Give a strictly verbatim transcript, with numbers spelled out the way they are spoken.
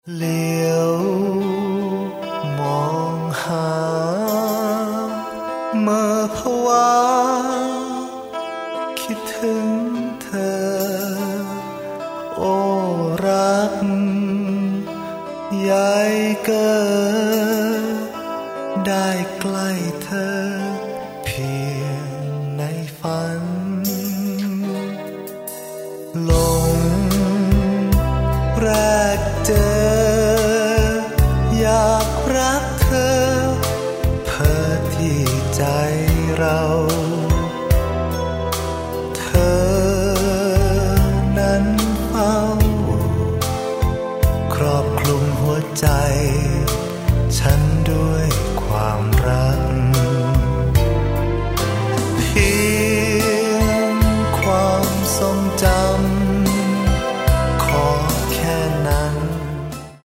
เลี้ยวมองหาเมื่อภาวะคิดถึงเธอโอ้รักใหญ่เกินได้ใกล้เธอเพียงในฝันหลงแรกเจออยากรักเธอเพ้อที่ใจเราเธอนั้นเฝ้าครอบคลุมหัวใจ